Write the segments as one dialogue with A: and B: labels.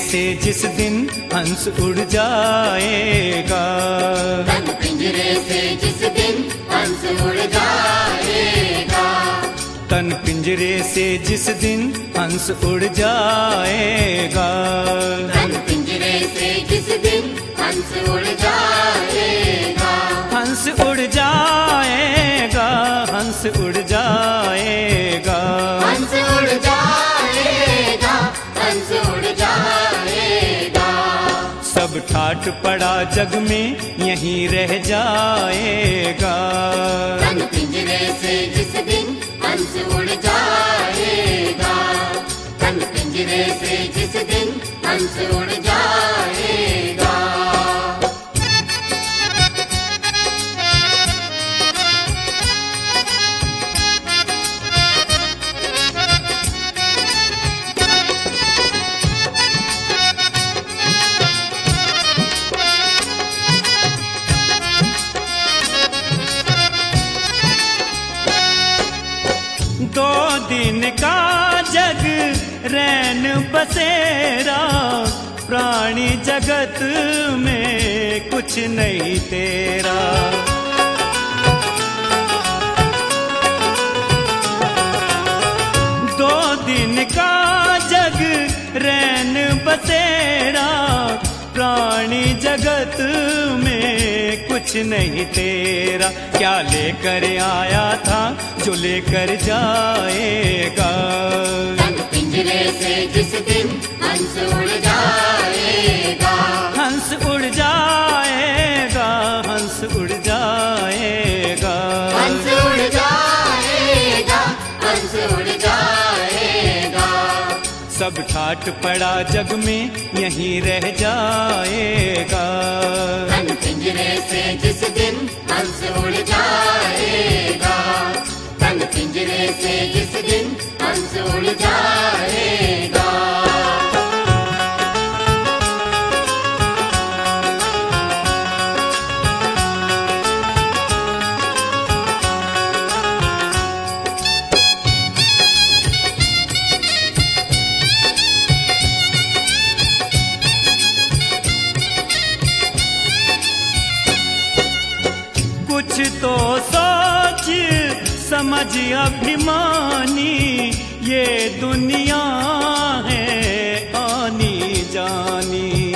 A: से जिस दिन हंस उड़ जाएगा,
B: बंद पिंजरे से जिस दिन हंस उड़ जाएगा,
A: तन पिंजरे से जिस दिन हंस उड़ जाएगा,
B: बंद पिंजरे से जिस दिन हंस उड़ जाएगा,
A: हंस उड़ जाएगा, हंस उड़ जाएगा,
B: हंस उड़ जाएगा, हंस उड़ जाएगा।
A: सब ठाट पड़ा जग में यहीं रह जाएगा,
B: बंद पिंजरे से जिस दिन हंस उड़ जाएगा, बंद पिंजरे से जिस दिन हंस उड़ जाएगा।
A: दो दिन का जग रैन बसेरा, प्राणी जगत में कुछ नहीं तेरा। दो दिन का जग रैन बसेरा, प्राणी जगत में कुछ नहीं तेरा। क्या लेकर आया था जो लेकर जाएगा,
B: बंद पिंजरे से जिस दिन हंस उड़ जाएगा,
A: हंस उड़ जाएगा, हंस उड़ जाएगा,
B: हंस उड़ जाएगा, हंस उड़ जाएगा।
A: सब ठाट पड़ा जग में यहीं रह जाएगा,
B: बंद पिंजरे से जिस दिन हंस उड़ जाएगा, बंद पिंजरे से जिस दिन हंस उड़ जाएगा।
A: कुछ तो सोच समझ अभिमानी, ये दुनिया है आनी जानी।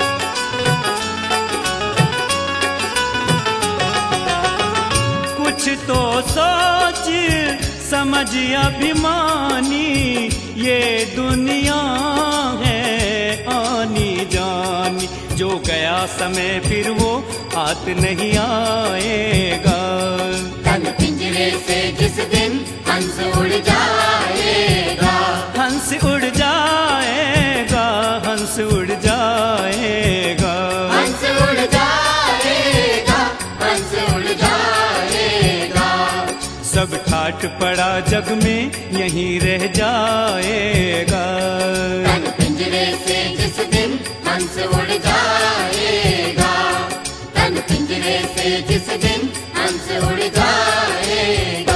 A: कुछ तो सोच समझ अभिमानी, ये दुनिया है आनी जानी। जो गया समय फिर वो हाथ नहीं आएगा,
B: बंद पिंजरे से जिस दिन हंस उड़ जाएगा,
A: हंस उड़ जाएगा, हंस उड़ जाएगा,
B: हंस उड़ जाएगा, हंस उड़ जाएगा।
A: सब ठाट पड़ा जग में यहीं रह जाएगा,
B: बंद पिंजरे से जिस दिन हंस उड़ जाएगा, बंद पिंजरे से जिस दिन हंस उड़ जाएगा।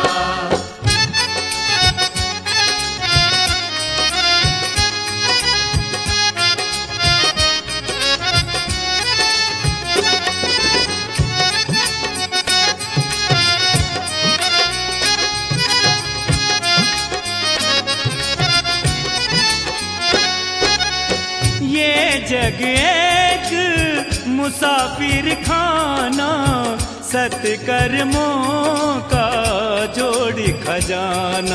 A: ये जग एक मुसाफिर खाना, सत्कर्मों का जोड़ी खजाना।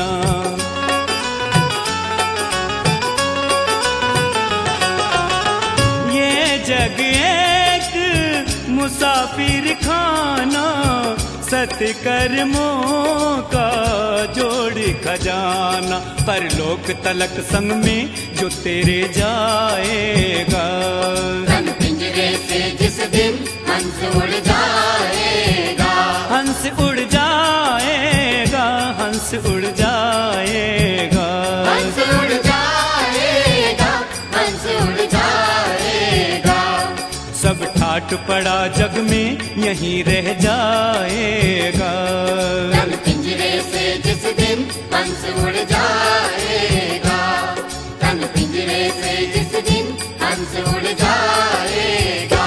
A: ये जग एक मुसाफिर खाना, सत्कर्मों का जोड़ी खजाना। परलोक तलक संग में जो तेरे जाएगा,
B: बंद पिंजरे से जिस दिन हंस उड़ जाएगा,
A: हंस उड़ जाएगा, हंस उड़ जाएगा,
B: हंस उड़ जाएगा, हंस उड़ जाएगा।
A: सब ठाट पड़ा जग में यहीं रह जाएगा,
B: बंद पिंजरे से जिस दिन हंस उड़ जाएगा, बंद पिंजरे से जिस दिन हंस उड़ जाएगा।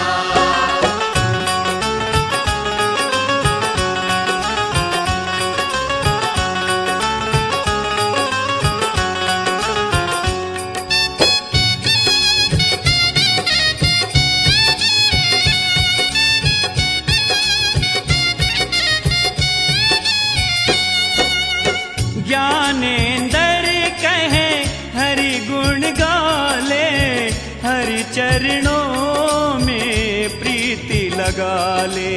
A: ज्ञानेंद्र कहे हरि गुण गाले, हरि चरणों में प्रीति लगा ले।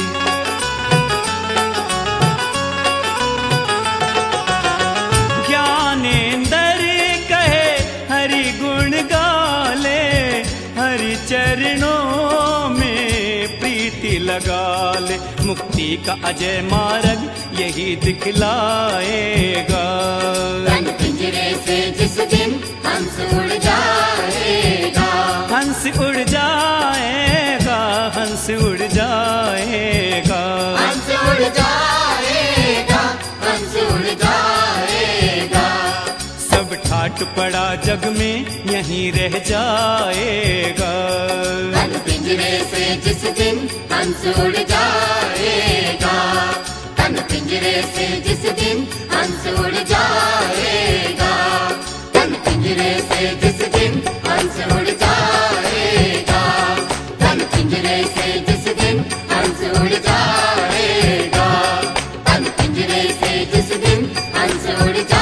A: ज्ञानेंद्र कहे हरि गुण गाले, हरि चरणों में प्रीति लगा ले। मुक्ति का अजय मार्ग यही दिखलाएगा।
B: तन पिंजरे से जिस दिन हंस उड़ जाएगा,
A: हंस उड़ जाएगा, हंस उड़ जाएगा,
B: हंस उड़ जाएगा, हंस उड़ जाएगा।
A: सब ठाट पड़ा जग में यहीं रह जाएगा।
B: तन पिंजरे से जिस दिन हंस उड़ जाएगा, तन पिंजरे से जिस दिन हंस उड़ जाएगा, तन पिंजरे से जिस दिन हंस उड़ जाएगा, तन पिंजरे से जिस दिन हंस उड़ जाएगा, तन पिंजरे से जिस दिन हंस उड़ जाएगा।